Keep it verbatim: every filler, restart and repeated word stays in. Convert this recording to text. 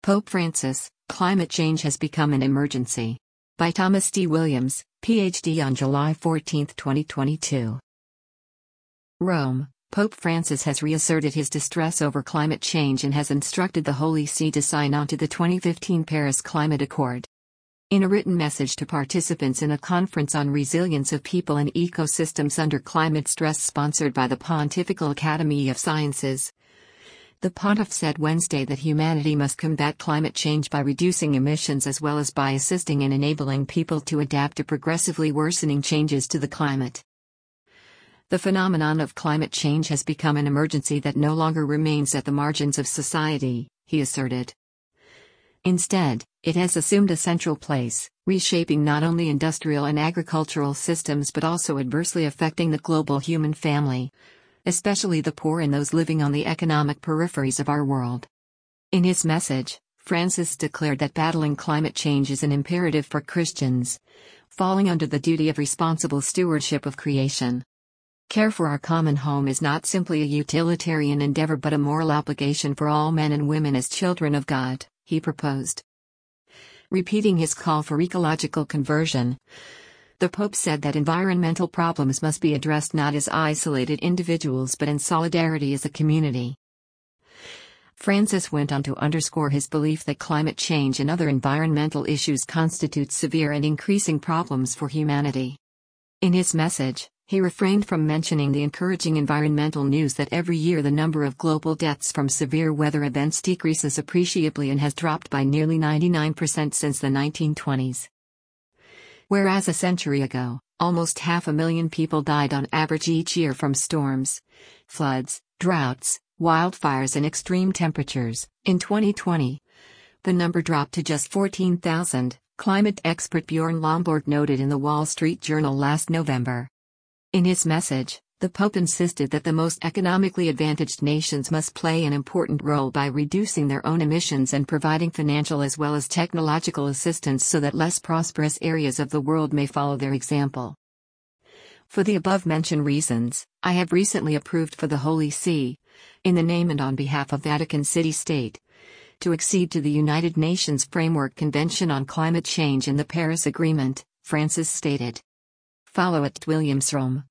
Pope Francis, climate change has become an emergency. By Thomas D. Williams, P H D on July fourteenth, twenty twenty-two. Rome, Pope Francis has reasserted his distress over climate change and has instructed the Holy See to sign on to the twenty fifteen Paris Climate Accord. In a written message to participants in a conference on resilience of people and ecosystems under climate stress sponsored by the Pontifical Academy of Sciences, the Pontiff said Wednesday that humanity must combat climate change by reducing emissions as well as by assisting and enabling people to adapt to progressively worsening changes to the climate. The phenomenon of climate change has become an emergency that no longer remains at the margins of society, he asserted. Instead, it has assumed a central place, reshaping not only industrial and agricultural systems but also adversely affecting the global human family, especially the poor and those living on the economic peripheries of our world. In his message, Francis declared that battling climate change is an imperative for Christians, falling under the duty of responsible stewardship of creation. Care for our common home is not simply a utilitarian endeavor but a moral obligation for all men and women as children of God, he proposed. Repeating his call for ecological conversion, the Pope said that environmental problems must be addressed not as isolated individuals but in solidarity as a community. Francis went on to underscore his belief that climate change and other environmental issues constitute severe and increasing problems for humanity. In his message, he refrained from mentioning the encouraging environmental news that every year the number of global deaths from severe weather events decreases appreciably and has dropped by nearly ninety-nine percent since the nineteen twenties. Whereas a century ago, almost half a million people died on average each year from storms, floods, droughts, wildfires and extreme temperatures, in twenty twenty, the number dropped to just fourteen thousand, climate expert Bjorn Lomborg noted in the Wall Street Journal last November. In his message, the Pope insisted that the most economically advantaged nations must play an important role by reducing their own emissions and providing financial as well as technological assistance so that less prosperous areas of the world may follow their example. For the above-mentioned reasons, I have recently approved for the Holy See, in the name and on behalf of Vatican City State, to accede to the United Nations Framework Convention on Climate Change and the Paris Agreement, Francis stated. Follow at Williams Rome.